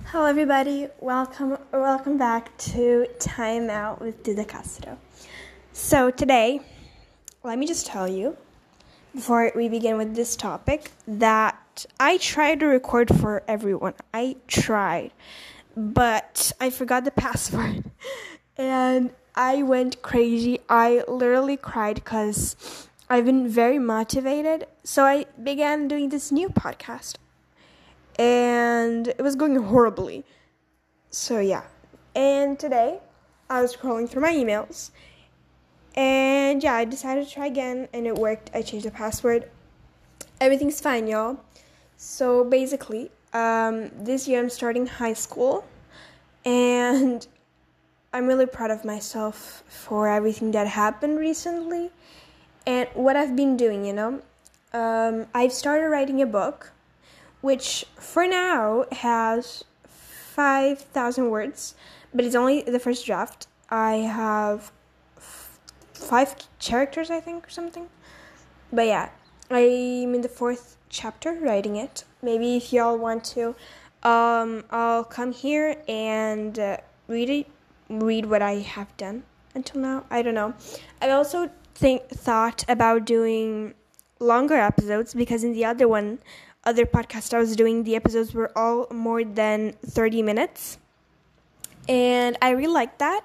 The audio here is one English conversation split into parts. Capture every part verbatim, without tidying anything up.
Hello everybody, welcome welcome back to Time Out with Duda Castro. So today, let me just tell you, before we begin with this topic, that I tried to record for everyone. I tried, but I forgot the password, and I went crazy. I literally cried because I've been very motivated, so I began doing this new podcast. And it was going horribly. So yeah. And today, I was scrolling through my emails. And yeah, I decided to try again. And it worked. I changed the password. Everything's fine, y'all. So basically, um, this year I'm starting high school. And I'm really proud of myself for everything that happened recently. And what I've been doing, you know. Um, I've started writing a book, which for now has five thousand words, but it's only the first draft. I have f- five characters, I think, or something. But yeah, I'm in the fourth chapter writing it. Maybe if y'all want to, um, I'll come here and uh, read it, read what I have done until now. I don't know. I also think thought about doing longer episodes because in the other one, other podcast I was doing, the episodes were all more than thirty minutes. And I really like that.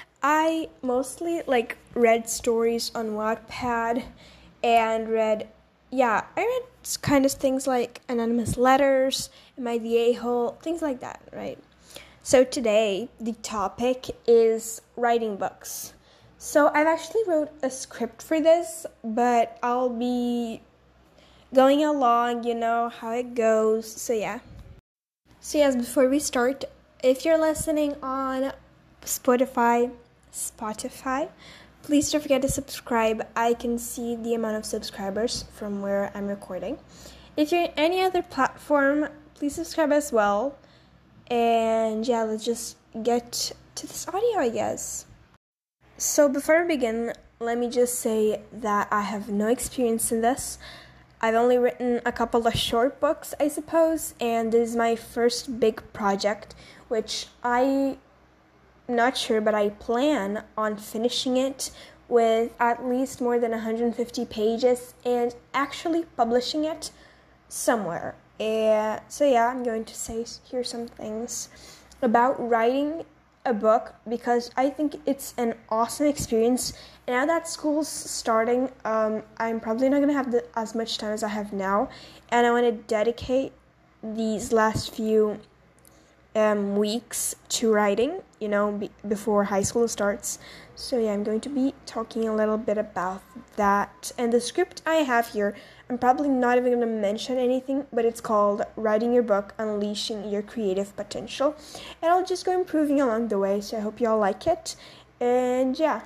I mostly like read stories on Wattpad and read, yeah, I read kind of things like anonymous letters, Am I the A-hole, things like that, right? So today, the topic is writing books. So I've actually wrote a script for this, but I'll be going along, you know, how it goes. So yeah. So yes, before we start, if you're listening on Spotify, Spotify, please don't forget to subscribe. I can see the amount of subscribers from where I'm recording. If you're in any other platform, please subscribe as well. And yeah, let's just get to this audio, I guess. So before we begin, let me just say that I have no experience in this. I've only written a couple of short books, I suppose, and this is my first big project, which I'm not sure, but I plan on finishing it with at least more than one hundred fifty pages and actually publishing it somewhere. And so yeah, I'm going to say here some things about writing a book because I think it's an awesome experience. And now that school's starting, um, I'm probably not going to have the, as much time as I have now, and I want to dedicate these last few um, weeks to writing, you know, be, before high school starts. So yeah, I'm going to be talking a little bit about that. And the script I have here, I'm probably not even going to mention anything, but it's called Writing Your Book, Unleashing Your Creative Potential. And I'll just go improving along the way, so I hope y'all like it. And yeah.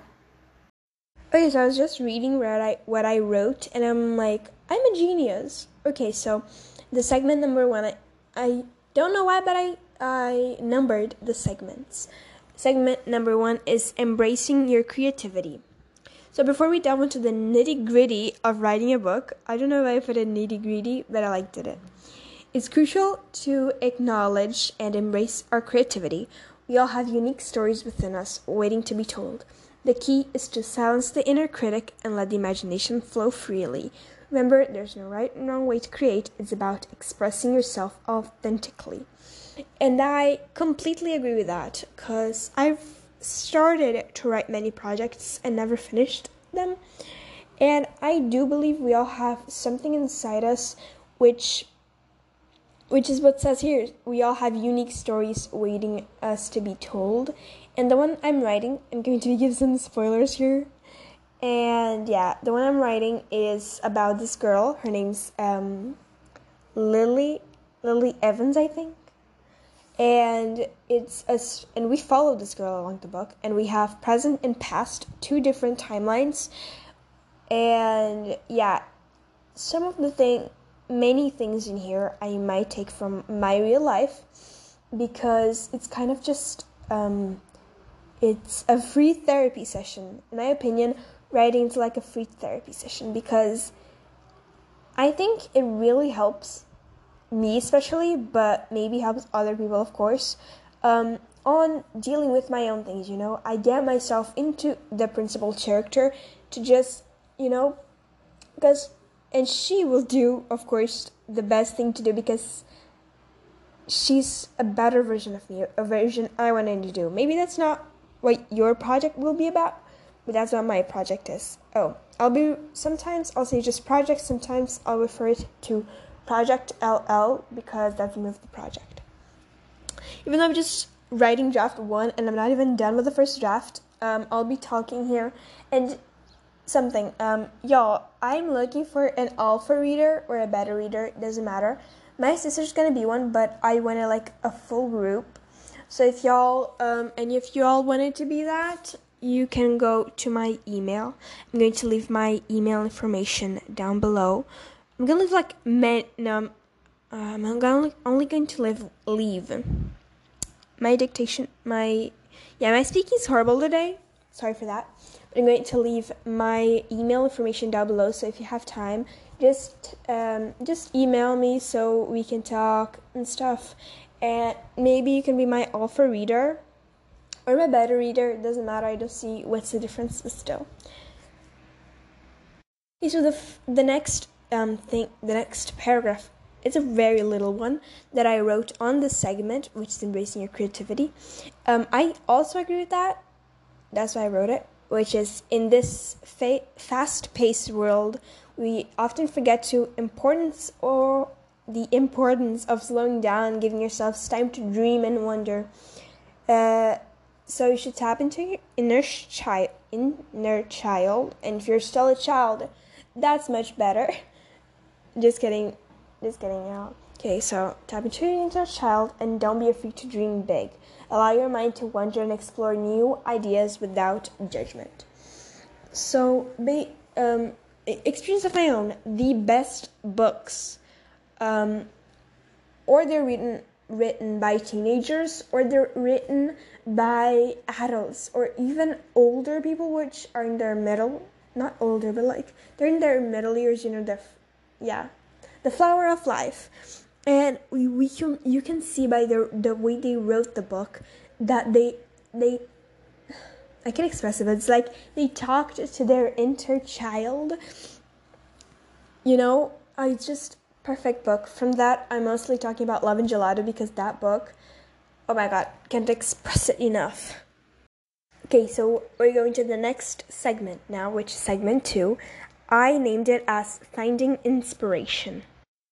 Okay, so I was just reading what I, what I wrote, and I'm like, I'm a genius. Okay, so the segment number one, I, I don't know why, but I, I numbered the segments. Segment number one is Embracing Your Creativity. So before we delve into the nitty-gritty of writing a book, I don't know why I put a nitty-gritty, but I liked it. It's crucial to acknowledge and embrace our creativity. We all have unique stories within us waiting to be told. The key is to silence the inner critic and let the imagination flow freely. Remember, there's no right and wrong way to create. It's about expressing yourself authentically. And I completely agree with that, because I've started to write many projects and never finished them. And I do believe we all have something inside us which which is what it says here. We all have unique stories waiting us to be told. And the one I'm writing, I'm going to give some spoilers here. And yeah, the one I'm writing is about this girl. Her name's um, Lily, Lily Evans, I think. And it's a, and we follow this girl along the book, and we have present and past, two different timelines. And yeah, some of the thing, many things in here I might take from my real life, because it's kind of just, um, it's a free therapy session. In my opinion, writing is like a free therapy session, because I think it really helps me especially, but maybe helps other people, of course, um, on dealing with my own things, you know. I get myself into the principal character to just, you know, because, and she will do, of course, the best thing to do because she's a better version of me, a version I wanted to do. Maybe that's not what your project will be about, but that's what my project is. Oh, I'll be, sometimes I'll say just project, sometimes I'll refer it to Project L L because that's the name of the project. Even though I'm just writing draft one and I'm not even done with the first draft, um, I'll be talking here and something. Um, y'all, I'm looking for an alpha reader or a beta reader, it doesn't matter. My sister's gonna be one, but I wanted like a full group. So if y'all, um, and if y'all wanted to be that, you can go to my email. I'm going to leave my email information down below. I'm gonna leave like men, no, um, I'm gonna only going to leave leave my dictation. My yeah, my speaking is horrible today. Sorry for that. But I'm going to leave my email information down below. So if you have time, just um, just email me so we can talk and stuff. And maybe you can be my alpha reader or my beta reader. It doesn't matter. I don't see what's the difference, but still. Okay, so the f- the next um thing, the next paragraph, it's a very little one that I wrote on this segment, which is embracing your creativity. Um, I also agree with that. That's why I wrote it, which is in this fa- fast-paced world, we often forget to importance or the importance of slowing down, giving yourselves time to dream and wonder. Uh, so you should tap into your inner child, inner child, and if you're still a child, that's much better. Just kidding, just kidding, y'all. Okay, so tap into your inner child and don't be afraid to dream big. Allow your mind to wander and explore new ideas without judgment. So, be, um, experience of my own, the best books, um, or they're written written by teenagers, or they're written by adults, or even older people, which are in their middle, not older, but like, they're in their middle years, you know, the, yeah, the flower of life. And we, we can you can see by the the way they wrote the book that they they I can't express it, but it's like they talked to their inner child. You know, I just perfect book. From that, I'm mostly talking about Love and Gelato because that book, oh my god, can't express it enough. Okay, so we're going to the next segment now, which is segment two. I named it as Finding Inspiration.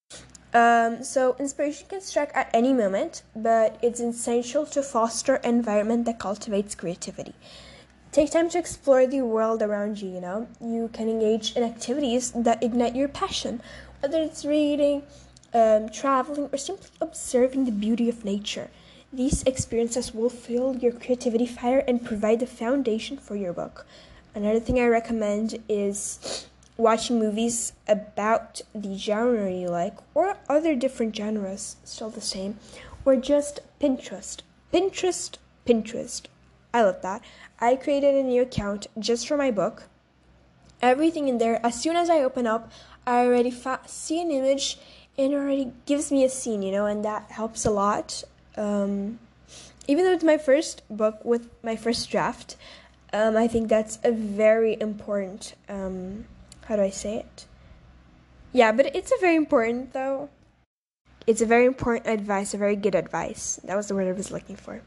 Um, so inspiration can strike at any moment, but it's essential to foster an environment that cultivates creativity. Take time to explore the world around you, you know. You can engage in activities that ignite your passion, whether it's reading, um, traveling, or simply observing the beauty of nature. These experiences will fuel your creativity fire and provide the foundation for your book. Another thing I recommend is watching movies about the genre you like, or other different genres, still the same, or just Pinterest. Pinterest, Pinterest. I love that. I created a new account just for my book. Everything in there, as soon as I open up, I already fa- see an image and it already gives me a scene, you know, and that helps a lot. Um, even though it's my first book with my first draft, um, I think that's a very important, um, how do I say it? Yeah, but it's a very important, though. It's a very important advice, a very good advice. That was the word I was looking for.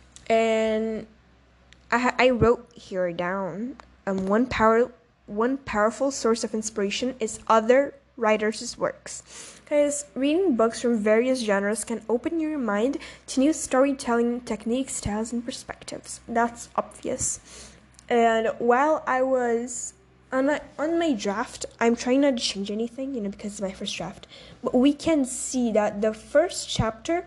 And I, I wrote here down, um, one power, one powerful source of inspiration is other writers' works. Because reading books from various genres can open your mind to new storytelling techniques, styles, and perspectives. That's obvious. And while I was on my, on my draft, I'm trying not to change anything, you know, because it's my first draft. But we can see that the first chapter,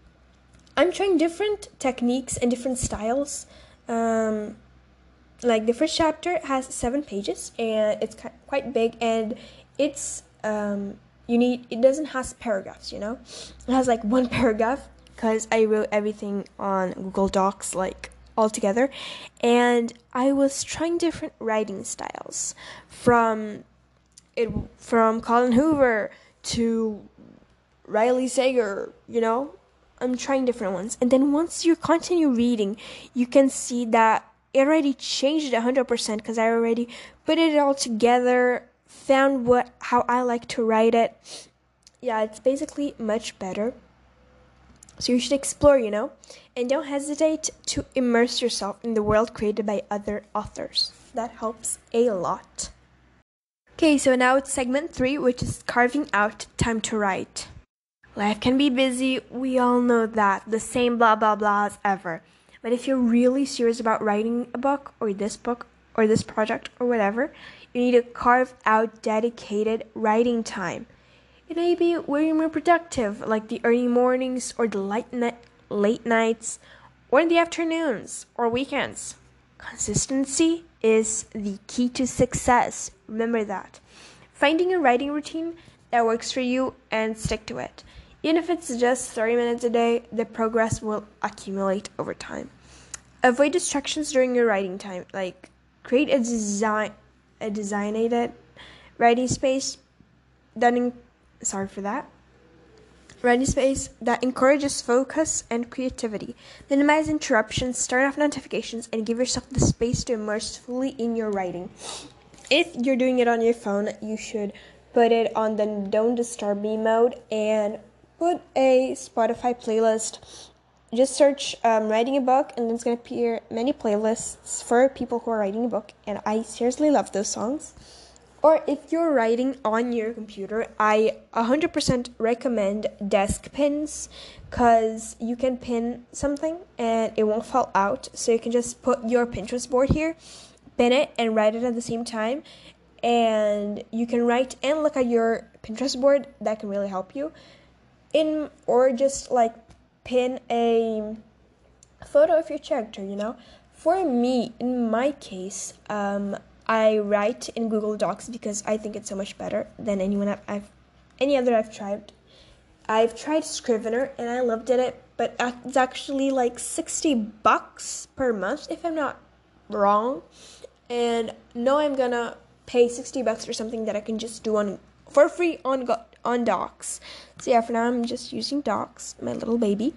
I'm trying different techniques and different styles. Um, like the first chapter has seven pages and it's quite big, and it's um, you need it doesn't have paragraphs, you know. It has like one paragraph because I wrote everything on Google Docs like all together, and I was trying different writing styles from it from Colin Hoover to Riley Sager, you know? I'm trying different ones. And then once you continue reading, you can see that it already changed one hundred percent because I already put it all together, found what how I like to write it. Yeah, it's basically much better. So you should explore, you know? And don't hesitate to immerse yourself in the world created by other authors. That helps a lot. Okay, so now it's segment three, which is carving out time to write. Life can be busy, we all know that, the same blah blah blah as ever. But if you're really serious about writing a book, or this book, or this project, or whatever, you need to carve out dedicated writing time. It may be where you're more productive, like the early mornings, or the late, ni- late nights, or in the afternoons, or weekends. Consistency is the key to success. Remember that. Finding a writing routine that works for you and stick to it. Even if it's just thirty minutes a day, the progress will accumulate over time. Avoid distractions during your writing time. Like, create a design, a designated writing space that, in, sorry for that, writing space that encourages focus and creativity. Minimize interruptions, turn off notifications, and give yourself the space to immerse fully in your writing. If you're doing it on your phone, you should put it on the don't disturb me mode and put a Spotify playlist. Just search um, writing a book, and then it's going to appear many playlists for people who are writing a book, and I seriously love those songs. Or if you're writing on your computer, I one hundred percent recommend desk pins, because you can pin something and it won't fall out. So you can just put your Pinterest board here, pin it, and write it at the same time. And you can write and look at your Pinterest board. That can really help you. In or just like pin a photo of your character, you know. For me, in my case, um, I write in Google Docs because I think it's so much better than anyone I've, I've any other I've tried. I've tried Scrivener and I loved it, but it's actually like sixty bucks per month if I'm not wrong. And no, I'm gonna pay sixty bucks for something that I can just do on for free on go- on Docs. So yeah, for now I'm just using Docs, my little baby.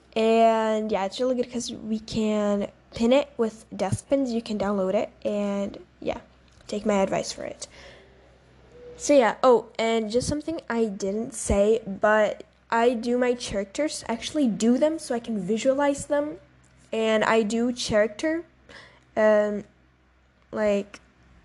And yeah, it's really good because we can pin it with desk pins. You can download it and yeah, take my advice for it. So yeah, oh, and just something I didn't say, but I do my characters, actually do them so I can visualize them. And I do character, um, like,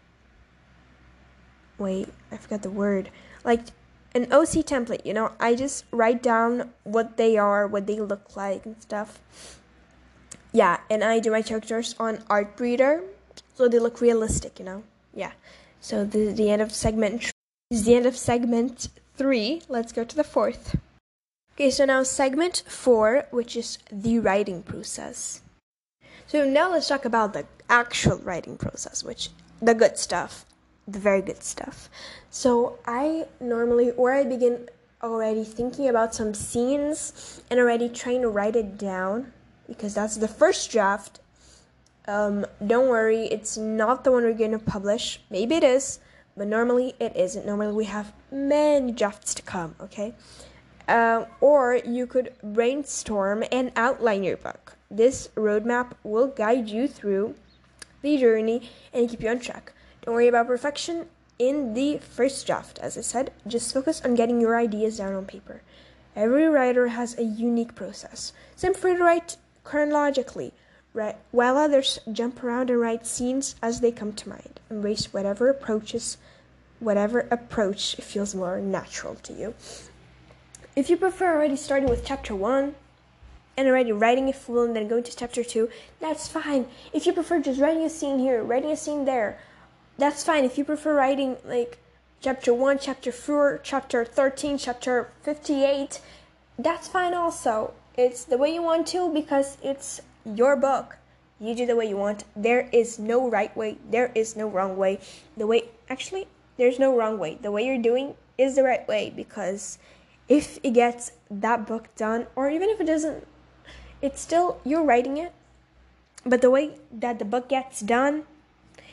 wait, I forgot the word. Like an O C template, you know, I just write down what they are, what they look like and stuff. Yeah, and I do my characters on Artbreeder, so they look realistic, you know. Yeah, so this is the end of segment. This is the end of segment three. Let's go to the fourth. Okay, so now segment four, which is the writing process. So now let's talk about the actual writing process, which the good stuff. The very good stuff. So I normally, or I begin already thinking about some scenes and already trying to write it down, because that's the first draft. Um, don't worry, it's not the one we're going to publish. Maybe it is, but normally it isn't. Normally we have many drafts to come, okay? Uh, or you could brainstorm and outline your book. This roadmap will guide you through the journey and keep you on track. Don't worry about perfection in the first draft. As I said, just focus on getting your ideas down on paper. Every writer has a unique process. Some prefer to write chronologically, right, while others jump around and write scenes as they come to mind. Embrace whatever approaches, whatever approach feels more natural to you. If you prefer already starting with chapter one and already writing it full and then going to chapter two, that's fine. If you prefer just writing a scene here, writing a scene there, that's fine. If you prefer writing like chapter one, chapter four, chapter thirteen, chapter fifty-eight, that's fine also. It's the way you want to, because it's your book. You do the way you want. There is no right way. There is no wrong way. The way, actually, there's no wrong way. The way you're doing is the right way, because if it gets that book done, or even if it doesn't, it's still, you're writing it. But the way that the book gets done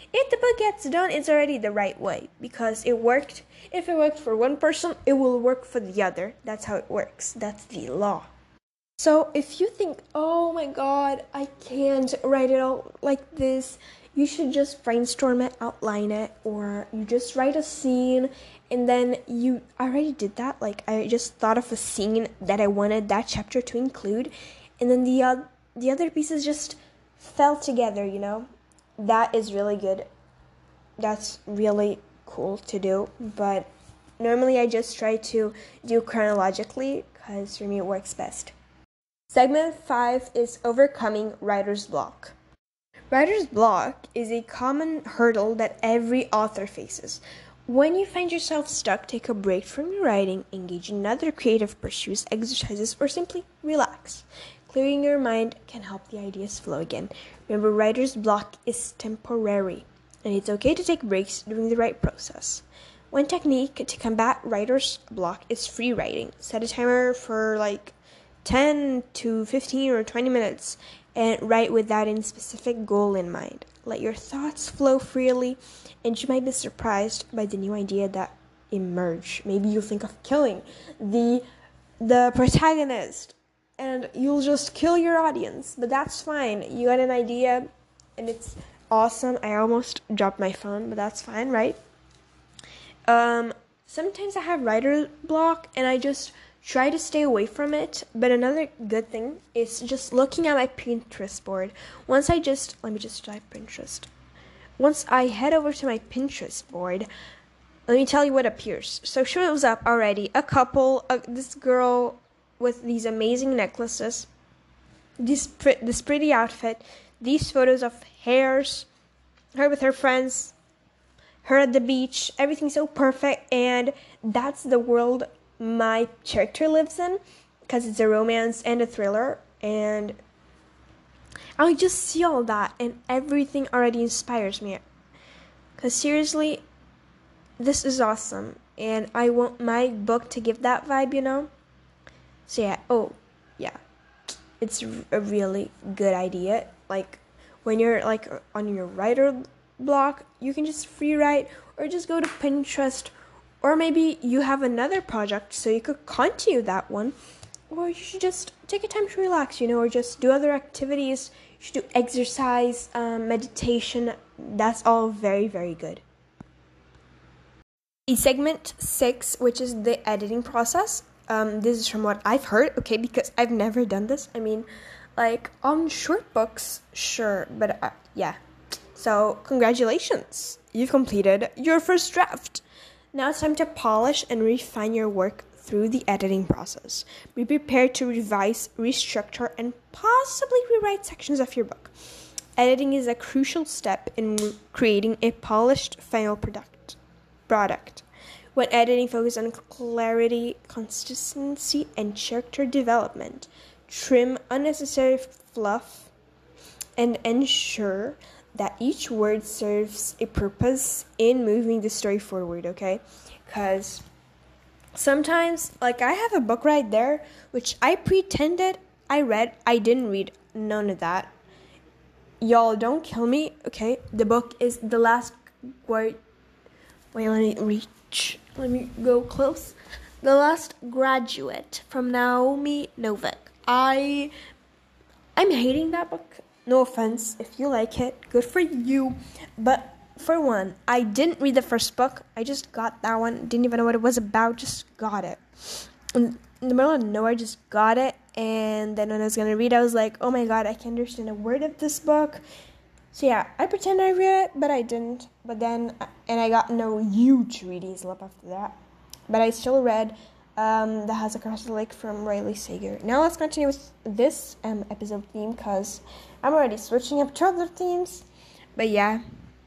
if the book gets done, it's already the right way because it worked. If it worked for one person, it will work for the other. That's how it works. That's the law. So if you think, oh my god, I can't write it out like this, you should just brainstorm it, outline it, or you just write a scene, and then you, I already did that, like I just thought of a scene that I wanted that chapter to include, and then the, uh, the other pieces just fell together, you know? That is really good. That's really cool to do, but normally I just try to do chronologically, because for me it works best. Segment five is overcoming writer's block. Writer's block is a common hurdle that every author faces. When you find yourself stuck, take a break from your writing, engage in other creative pursuits, exercises, or simply relax. Clearing your mind can help the ideas flow again. Remember, writer's block is temporary, and it's okay to take breaks during the right process. One technique to combat writer's block is free writing. Set a timer for like ten to fifteen or twenty minutes and write without any specific goal in mind. Let your thoughts flow freely, and you might be surprised by the new idea that emerge. Maybe you'll think of killing the the protagonist, and you'll just kill your audience, but that's fine. You got an idea, and it's awesome. I almost dropped my phone, but that's fine, right? Um, sometimes I have writer's block, and I just try to stay away from it, but another good thing is just looking at my Pinterest board. Once I just, let me just type Pinterest. Once I head over to my Pinterest board, let me tell you what appears. So shows up already a couple, uh, this girl with these amazing necklaces, this, pre- this pretty outfit, these photos of hairs, her with her friends, her at the beach, everything's so perfect, and that's the world my character lives in, because it's a romance and a thriller, and I just see all that, and everything already inspires me, because seriously, this is awesome, and I want my book to give that vibe, you know? So yeah, oh, yeah, it's a really good idea. Like, when you're like on your writer block, you can just free write, or just go to Pinterest. Or maybe you have another project, so you could continue that one. Or you should just take a time to relax, you know, or just do other activities. You should do exercise, um, meditation. That's all very, very good. In segment six, which is the editing process. Um, this is from what I've heard, okay, because I've never done this. I mean, like, on short books, sure, but uh, yeah. So, congratulations. You've completed your first draft. Now it's time to polish and refine your work through the editing process. Be prepared to revise, restructure, and possibly rewrite sections of your book. Editing is a crucial step in creating a polished final product. product. When editing, focus on clarity, consistency, and character development. Trim unnecessary fluff and ensure that each word serves a purpose in moving the story forward, okay? Because sometimes, like, I have a book right there, which I pretended I read. I didn't read none of that. Y'all, don't kill me, okay? The book is The Last Word. Wait, let me reach. Let me go close. The Last Graduate from Naomi Novik. I, I'm hating that book. No offense, if you like it, good for you. But for one, I didn't read the first book. I just got that one. Didn't even know what it was about. Just got it. In the middle of nowhere, just got it. And then when I was going to read, I was like, oh my god, I can't understand a word of this book. So yeah, I pretend I read it, but I didn't. But then, and I got no huge reading slip after that. But I still read Um, The House Across the Lake from Riley Sager. Now let's continue with this um, episode theme, because I'm already switching up to other themes. But yeah,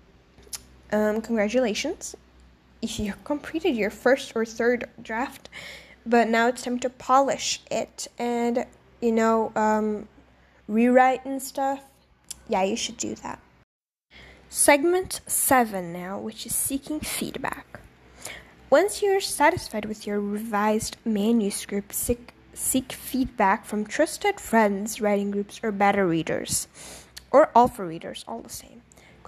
um, congratulations if you completed your first or third draft. But now it's time to polish it and, you know, um, rewrite and stuff. Yeah, you should do that. Segment seven now, which is seeking feedback. Once you're satisfied with your revised manuscript, seek, seek feedback from trusted friends, writing groups, or beta readers. Or alpha readers, all the same.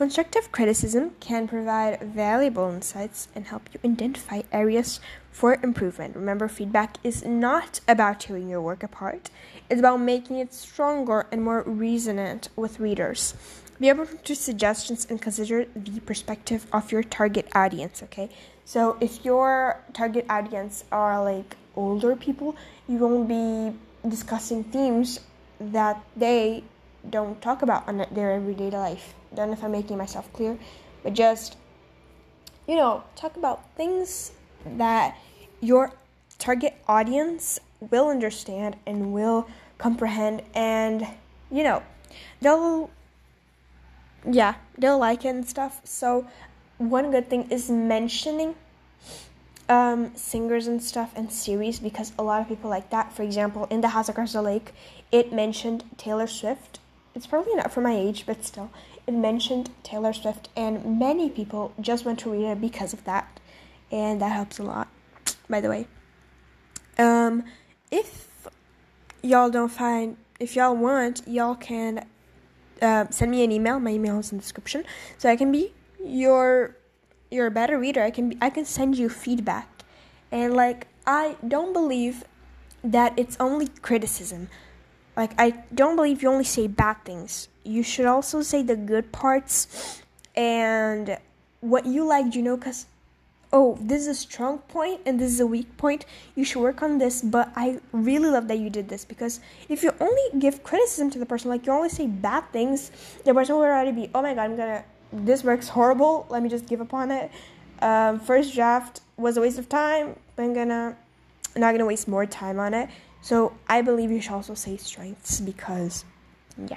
Constructive criticism can provide valuable insights and help you identify areas for improvement. Remember, feedback is not about tearing your work apart. It's about making it stronger and more resonant with readers. Be open to suggestions and consider the perspective of your target audience, okay? So if your target audience are like older people, you won't be discussing themes that they don't talk about on their everyday life. Don't know if I'm making myself clear, but just, you know, talk about things that your target audience will understand and will comprehend, and, you know, they'll, yeah, they'll like it and stuff. So one good thing is mentioning um, singers and stuff and series, because a lot of people like that. For example, in The House Across the Lake, it mentioned Taylor Swift. It's probably not for my age, but still, it mentioned Taylor Swift, and many people just went to read it because of that, and that helps a lot, by the way. Um, if y'all don't find, if y'all want, y'all can uh, send me an email. My email is in the description, so I can be your you're a better reader. I can be, I can send you feedback, and like I don't believe that it's only criticism. Like, I don't believe you only say bad things. You should also say the good parts and what you like, you know, because, oh, this is a strong point and this is a weak point. You should work on this, but I really love that you did this, because if you only give criticism to the person, like you only say bad things, the person will already be, oh my god, I'm gonna, this works horrible, let me just give up on it. Um, first draft was a waste of time, but I'm gonna, I'm not gonna waste more time on it. So I believe you should also say strengths, because, yeah.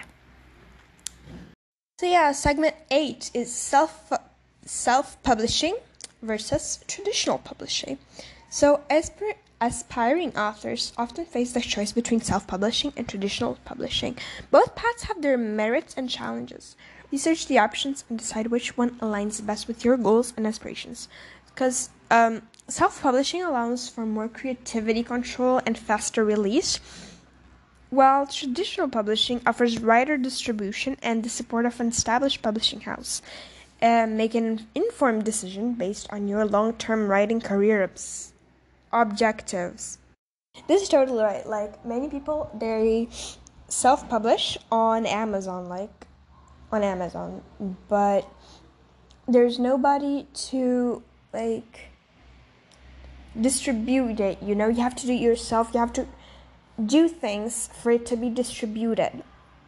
So yeah, segment eight is self self-publishing versus traditional publishing. So aspir- aspiring authors often face the choice between self-publishing and traditional publishing. Both paths have their merits and challenges. Research the options and decide which one aligns best with your goals and aspirations. Because um, self-publishing allows for more creativity control and faster release, while traditional publishing offers wider distribution and the support of an established publishing house. Uh, make an informed decision based on your long-term writing career obs- objectives. This is totally right. Like, many people, they self-publish on Amazon, like, on Amazon, but there's nobody to, like, distribute it, you know. You have to do it yourself. You have to do things for it to be distributed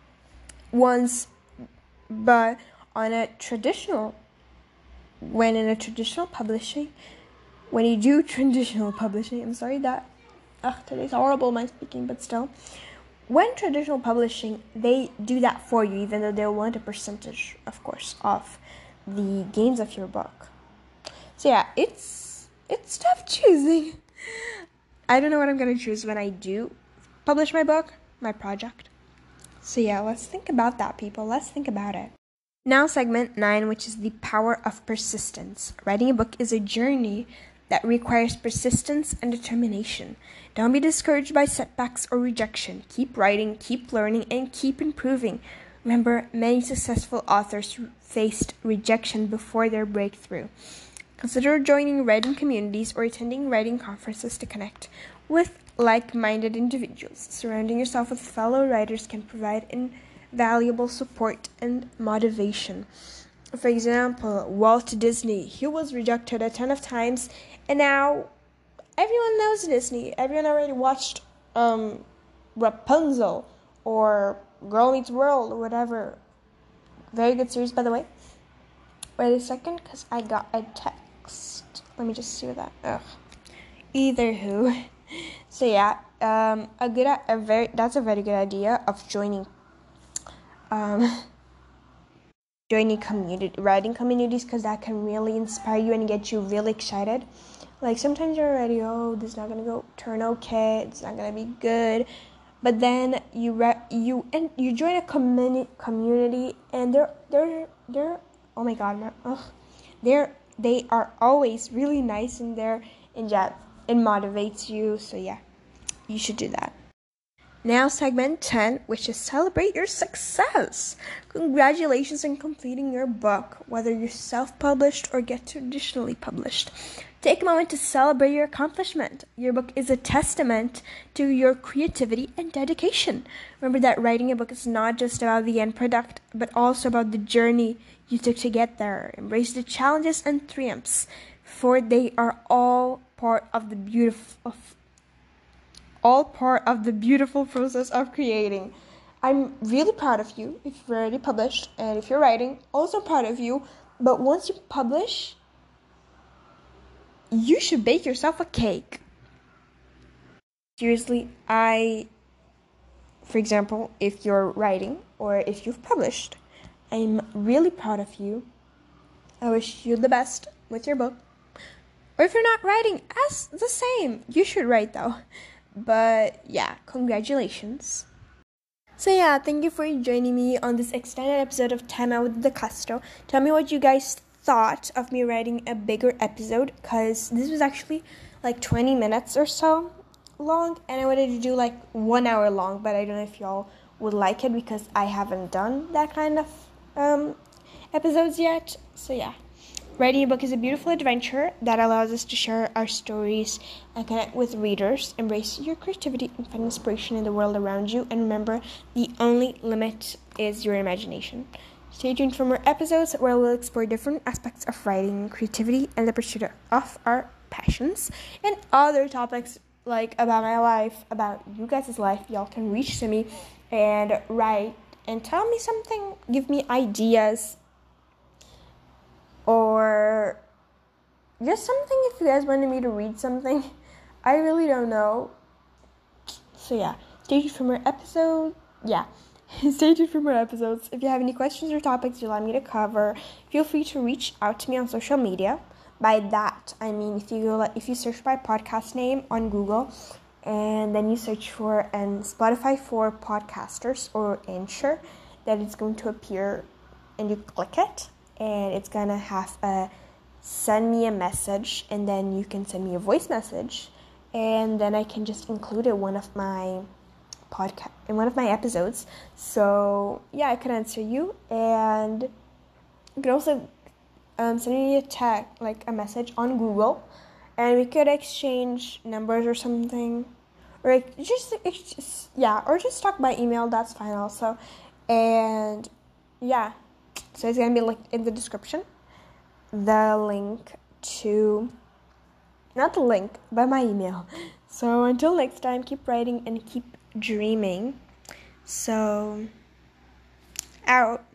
once. But on a traditional when in a traditional publishing when you do traditional publishing I'm sorry that ugh, today's horrible my speaking, but still, when traditional publishing, they do that for you, even though they want a percentage, of course, of the gains of your book. So yeah, it's it's tough choosing. I don't know what I'm gonna choose when I do publish my book, my project. So yeah, let's think about that, people. Let's think about it. Now segment nine, which is the power of persistence. Writing a book is a journey that requires persistence and determination. Don't be discouraged by setbacks or rejection. Keep writing, keep learning, and keep improving. Remember, many successful authors faced rejection before their breakthrough. Consider joining writing communities or attending writing conferences to connect with like-minded individuals. Surrounding yourself with fellow writers can provide invaluable support and motivation. For example, Walt Disney, he was rejected a ton of times, and now everyone knows Disney. Everyone already watched um, Rapunzel or Girl Meets World or whatever. Very good series, by the way. Wait a second, because I got a text. Let me just see what that. Ugh. Either who. So yeah, um, a good, a very that's a very good idea of joining, um, joining community writing communities, because that can really inspire you and get you really excited. Like, sometimes you're already, oh, this is not gonna go turn okay, it's not gonna be good, but then you re- you and you join a communi- community, and they're they're they're oh my god, man, ugh, they're they are always really nice in there, and yeah, it motivates you. So yeah, you should do that. Now segment ten, which is celebrate your success. Congratulations on completing your book, whether you're self-published or get traditionally published. Take a moment to celebrate your accomplishment. Your book is a testament to your creativity and dedication. Remember that writing a book is not just about the end product, but also about the journey you took to get there. Embrace the challenges and triumphs, for they are all part of the beautiful of all part of the beautiful process of creating. I'm really proud of you if you're already published, and if you're writing, also proud of you. But once you publish, you should bake yourself a cake. Seriously, I, for example, if you're writing or if you've published, I'm really proud of you. I wish you the best with your book. Or if you're not writing, ask the same. You should write though. But yeah, congratulations. So yeah, thank you for joining me on this extended episode of Time Out with DeCastro. Tell me what you guys thought of me writing a bigger episode, because this was actually like twenty minutes or so long, and I wanted to do like one hour long, but I don't know if y'all would like it because I haven't done that kind of um, episodes yet. So yeah. Writing a book is a beautiful adventure that allows us to share our stories and connect with readers. Embrace your creativity and find inspiration in the world around you. And remember, the only limit is your imagination. Stay tuned for more episodes where we'll explore different aspects of writing, creativity, and the pursuit of our passions, and other topics like about my life, about you guys' life. Y'all can reach to me and write and tell me something, give me ideas, or just something if you guys wanted me to read something. I really don't know. So yeah, stay tuned for more episodes. Yeah, stay tuned for more episodes. If you have any questions or topics you'd like me to cover, feel free to reach out to me on social media. By that, I mean if you go, if you search my podcast name on Google, and then you search for and Spotify for podcasters or Anchor, that it's going to appear, and you click it. And it's gonna have a send me a message, and then you can send me a voice message, and then I can just include it in one of my podcast in one of my episodes. So yeah, I can answer you, and you can also um, send me a tag, like a message on Google, and we could exchange numbers or something, or like, just, just yeah, or just talk by email. That's fine also, and yeah. So it's going to be linked in the description, the link to, not the link, but my email. So until next time, keep writing and keep dreaming. So, out.